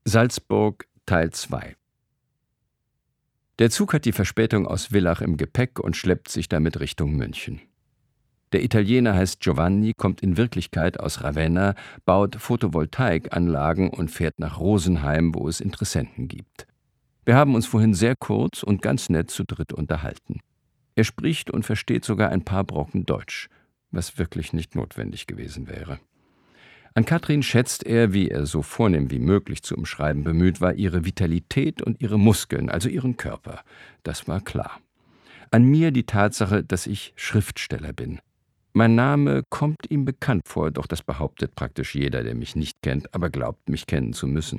Salzburg Teil 2. Der Zug hat die Verspätung aus Villach im Gepäck und schleppt sich damit Richtung München. Der Italiener heißt Giovanni, kommt in Wirklichkeit aus Ravenna, baut Photovoltaikanlagen und fährt nach Rosenheim, wo es Interessenten gibt. Wir haben uns vorhin sehr kurz und ganz nett zu dritt unterhalten. Er spricht und versteht sogar ein paar Brocken Deutsch, was wirklich nicht notwendig gewesen wäre. An Katrin schätzt er, wie er so vornehm wie möglich zu umschreiben bemüht war, ihre Vitalität und ihre Muskeln, also ihren Körper. Das war klar. An mir die Tatsache, dass ich Schriftsteller bin. Mein Name kommt ihm bekannt vor, doch das behauptet praktisch jeder, der mich nicht kennt, aber glaubt, mich kennen zu müssen.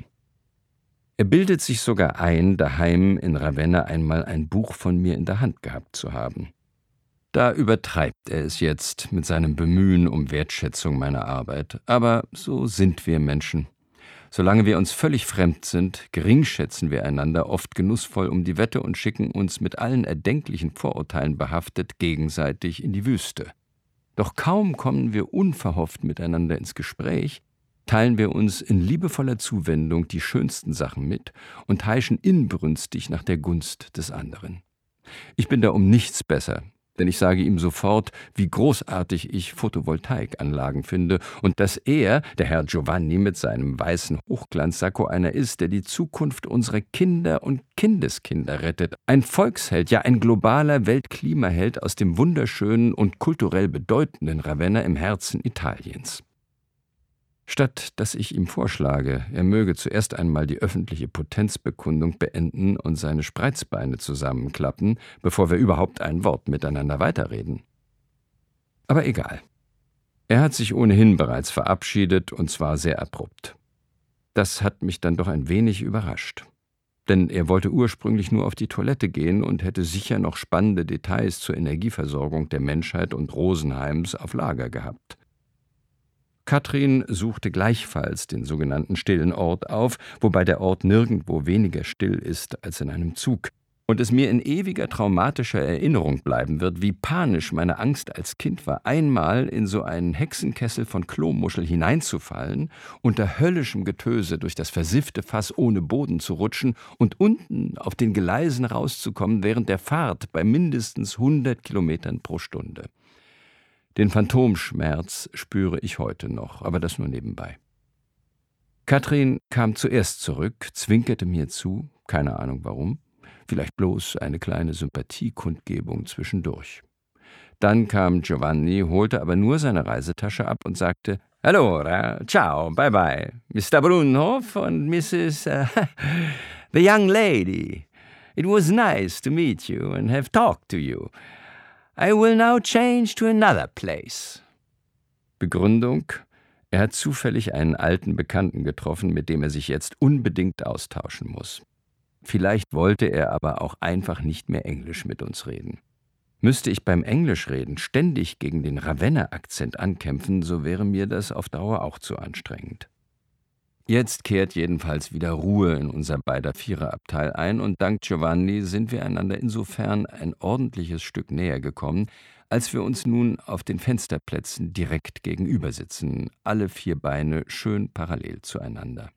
Er bildet sich sogar ein, daheim in Ravenna einmal ein Buch von mir in der Hand gehabt zu haben. Da übertreibt er es jetzt mit seinem Bemühen um Wertschätzung meiner Arbeit. Aber so sind wir Menschen. Solange wir uns völlig fremd sind, geringschätzen wir einander oft genussvoll um die Wette und schicken uns mit allen erdenklichen Vorurteilen behaftet gegenseitig in die Wüste. Doch kaum kommen wir unverhofft miteinander ins Gespräch, teilen wir uns in liebevoller Zuwendung die schönsten Sachen mit und heischen inbrünstig nach der Gunst des anderen. Ich bin da um nichts besser, denn ich sage ihm sofort, wie großartig ich Photovoltaikanlagen finde und dass er, der Herr Giovanni mit seinem weißen Hochglanzsakko, einer ist, der die Zukunft unserer Kinder und Kindeskinder rettet. Ein Volksheld, ja ein globaler Weltklimaheld aus dem wunderschönen und kulturell bedeutenden Ravenna im Herzen Italiens. Statt dass ich ihm vorschlage, er möge zuerst einmal die öffentliche Potenzbekundung beenden und seine Spreizbeine zusammenklappen, bevor wir überhaupt ein Wort miteinander weiterreden. Aber egal. Er hat sich ohnehin bereits verabschiedet, und zwar sehr abrupt. Das hat mich dann doch ein wenig überrascht. Denn er wollte ursprünglich nur auf die Toilette gehen und hätte sicher noch spannende Details zur Energieversorgung der Menschheit und Rosenheims auf Lager gehabt. Katrin suchte gleichfalls den sogenannten stillen Ort auf, wobei der Ort nirgendwo weniger still ist als in einem Zug. Und es mir in ewiger traumatischer Erinnerung bleiben wird, wie panisch meine Angst als Kind war, einmal in so einen Hexenkessel von Klomuschel hineinzufallen, unter höllischem Getöse durch das versiffte Fass ohne Boden zu rutschen und unten auf den Gleisen rauszukommen während der Fahrt bei mindestens 100 Kilometern pro Stunde. Den Phantomschmerz spüre ich heute noch, aber das nur nebenbei. Katrin kam zuerst zurück, zwinkerte mir zu, keine Ahnung warum, vielleicht bloß eine kleine Sympathiekundgebung zwischendurch. Dann kam Giovanni, holte aber nur seine Reisetasche ab und sagte, »Allora, ciao, bye bye, Mr. Brunhoff und Mrs. the young lady. It was nice to meet you and have talked to you. I will now change to another place.« Begründung: Er hat zufällig einen alten Bekannten getroffen, mit dem er sich jetzt unbedingt austauschen muss. Vielleicht wollte er aber auch einfach nicht mehr Englisch mit uns reden. Müsste ich beim Englischreden ständig gegen den Ravenna-Akzent ankämpfen, so wäre mir das auf Dauer auch zu anstrengend. Jetzt kehrt jedenfalls wieder Ruhe in unser beider Viererabteil ein und dank Giovanni sind wir einander insofern ein ordentliches Stück näher gekommen, als wir uns nun auf den Fensterplätzen direkt gegenüber sitzen, alle vier Beine schön parallel zueinander.